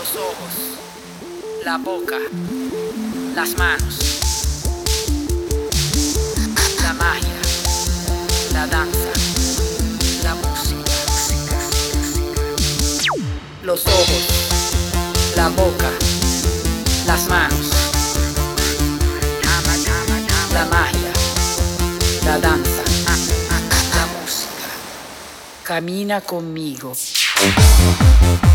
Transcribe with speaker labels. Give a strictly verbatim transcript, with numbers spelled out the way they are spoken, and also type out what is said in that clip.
Speaker 1: Los ojos, la boca, las manos, la magia, la danza, la música. Los ojos, la boca, las manos, la magia, la danza, la música. Camina conmigo.